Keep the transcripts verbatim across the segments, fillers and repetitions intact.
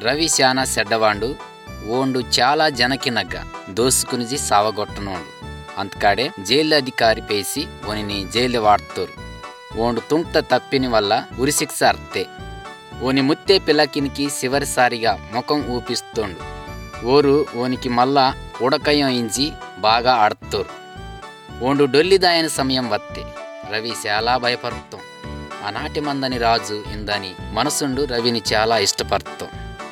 రవి శానా సెడ్డవాండు ఓండు చాలా ಜನಕಿನಗ್ಗ దోసుకునిజి సావగొట్టనోండు అంతకాడే జైలు అధికారి పేసి ఓనిని జైలు వాడుతోరు ఓండు తుంక్త తప్పిని వల్ల ఉరిశిక్ష అర్తే ఓని ముత్తే పిల్లకినికి చివరిసారిగా ముఖం ఊపిస్తోండు ఓరు ఓనికి మళ్ళా ఉడకయం ఇంచి బాగా ఆడుతోరు ఓండు డొల్లిదాయన సమయం వత్తే రవి చాలా భయపడుతాం ఆనాటి మందని రాజు ఇందని మనసుండు రవిని చాలా ఇష్టపడతాం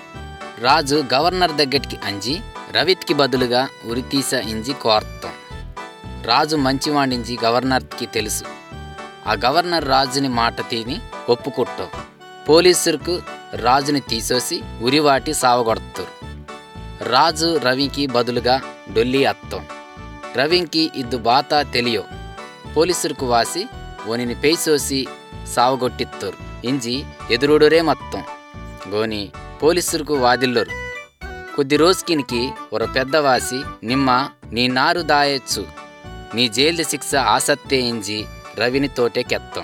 రాజు గవర్నర్ దగ్గరికి అంజి రవిత్కి బదులుగా ఉరితీస ఇంజి కోర్తాం రాజు మంచివాడించి గవర్నర్కి తెలుసు ఆ గవర్నర్ రాజుని మాట తిని ఒప్పుకొట్టాం పోలీసులకు రాజుని తీసేసి ఉరివాటి సావగొడతారు రాజు రవికి బదులుగా డొల్లి అత్తాం రవికి ఇద్దు బాత తెలియో పోలీసులకు వాసి ఓనిని పేసోసి సావగొట్టిత్తోరు ఇంజి ఎదురుడరే మొత్తం గోని పోలీసులకు వాదిల్లోరు కొద్ది రోజుకినికి ఒక పెద్దవాసి నిమ్మ నీ నారు దాయొచ్చు నీ జైలు శిక్ష ఆసత్తే ఇంజి రవిని తోటే కెత్తాం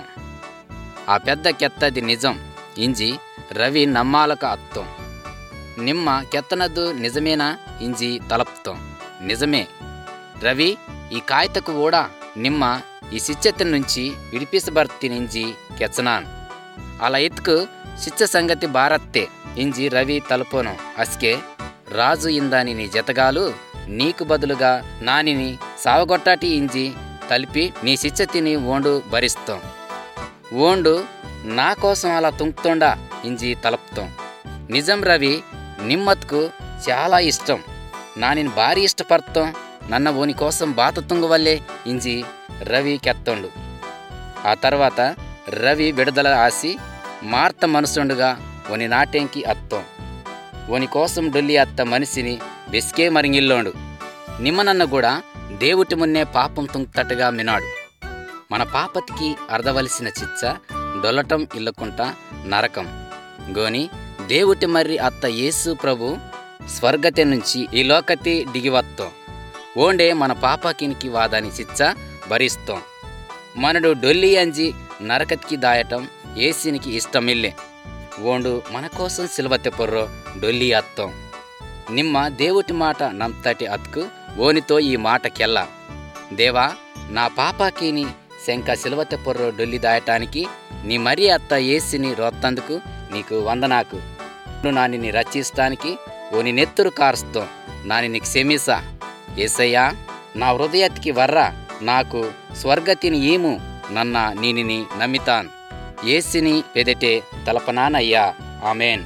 ఆ పెద్ద కెత్తది నిజం ఇంజి రవి నమ్మాలక అత్తాం నిమ్మ కెత్తనద్దు నిజమేనా ఇంజి తలపుతాం నిజమే రవి ఈ కాయతకు కూడా నిమ్మ ఈ శిక్షత నుంచి విడిపిసబర్తినింజి కెచ్చనాన్ అలా ఎత్తుకు శిక్ష సంగతి భారత్తే ఇంజి రవి తలుపోను అస్కే రాజు ఇందాని నీ జతగాలు నీకు బదులుగా నానిని సావగొట్టాటి ఇంజి తలిపి నీ శిక్ష తిని ఓండు భరిస్తాం ఓండు నా కోసం అలా తుంకుతోండా ఇంజి తలుపుతాం నిజం రవి నిమ్మత్కు చాలా ఇష్టం నానిని భారీ ఇష్టపడతాం నన్న ఓని కోసం బాత తుంగవల్లే ఇంజి రవి కెత్తండు ఆ తర్వాత రవి విడుదల ఆసి మార్త మనసుండుగా ఓని నాట్యంకి అత్తం ఓని కోసం డొల్లి అత్త మనిషిని బెస్కే మరింగిల్లోండు నిమ్మనన్న కూడా దేవుటి మున్నే పాపం తుంక్తట్టుగా మినాడు మన పాపతికి అర్ధవలసిన చిచ్చ డొల్లటం ఇల్లకుంటా నరకం గోని దేవుటి మర్రి అత్త యేసు ప్రభు స్వర్గతి నుంచి ఈ లోకతి దిగివత్తాం ఓండే మన పాపకినికి వాదాని చిచ్చ భరిస్తాం మనడు డొల్లి అంజి నరకతికి దాయటం ఏసినికి ఇష్టమిల్లే ఓండు మన కోసం సిల్వతె పొర్రో డొల్లి అత్తాం నిమ్మ దేవుటి మాట నంతటి అత్కు ఓనితో ఈ మాటకెల్లా దేవా నా పాపాకిని శంక సిల్వతె పొర్రో డొల్లి దాయటానికి నీ మరి అత్త ఏసిని రోత్తందుకు నీకు వందనాకు నానిని రచిస్తానికి ఓని నెత్తురు కారుస్తాం నానిని క్షమిసా ఏసయ్యా నా హృదయత్కి వర్రా నాకు స్వర్గతిని ఏము నన్న నీనిని నమ్మితాన్ ఏసిని పెదటే తలపనానయ్యా ఆమెన్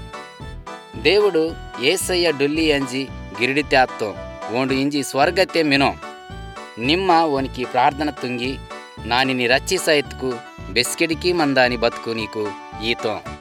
దేవుడు ఏసయ్య డొల్లి అంజి గిరిడితేత్తం ఓండు ఇంజి స్వర్గతే మినో నిమ్మ ఓనికి ప్రార్థన తుంగి నానిని రచ్చి సైత్కు బెస్కెడికి మందాని బతుకు నీకు ఈతం